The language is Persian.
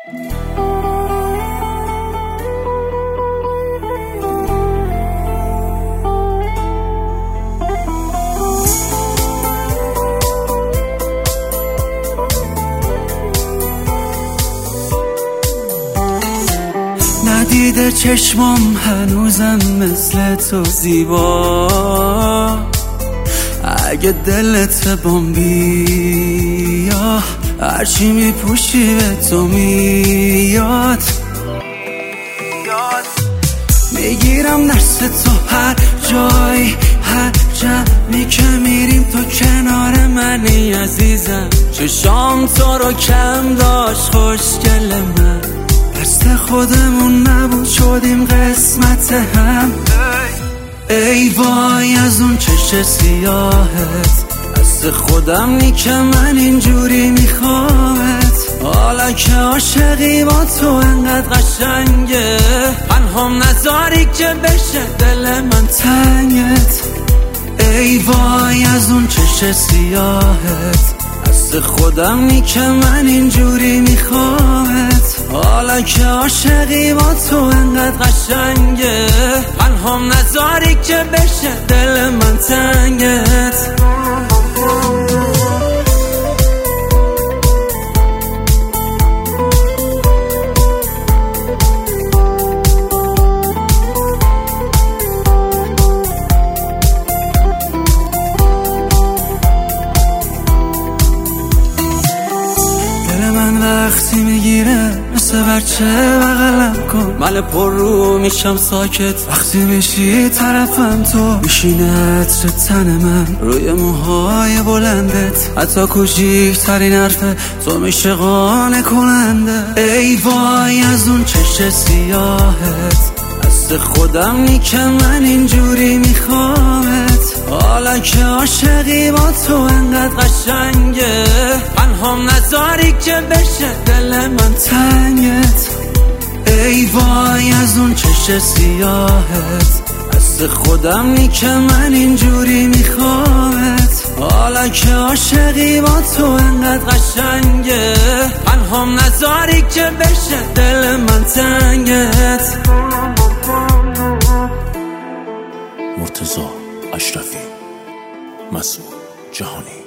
ندیده چشمام هنوزم مثل تو زیبا، اگه دلت بمبیا هرچی میپوشی به تو میاد. میگیرم نفس تو هر جای، هر جمعی که میریم تو کنار منی عزیزم. چشام تو رو کم داشت خوشگل من، دست خودمون نبود شدیم قسمت هم. ای وای از اون چش سیاهت، دست خودم نی که من اینجوری میخوامت. حالا که عاشقی با تو انقدر قشنگه، پنهام نذاری که بشه دل من تنگت. ای وای از اون چش سیاهت، دست خودم نی که من اینجوری میخوامت. حالا که عاشقی با تو انقدر قشنگه، پنهام نذاری که بشه دل من تنگت. وقتی میگیره مثل بچه بغلم کن، من پر رو میشم ساکت وقتی بشی طرفم. تو میشینه عطر تن من روی موهای بلندت، حتی کوچیکترین حرف تو میشه قانع کننده. ای وای از اون چش سیاهت، دست خودم نی که من اینجوری میخوامت. حالا که عاشقی با تو انقدر قشنگه، پنهام نذاری که بشه دل من تنگت. ای وای از اون چش سیاهت، دست خودم نی که من اینجوری میخوامت. حالا که عاشقی با تو انقدر قشنگه، پنهام نذاری که بشه دل من تنگت. مرتضی اشرفی، مسعود جهانی.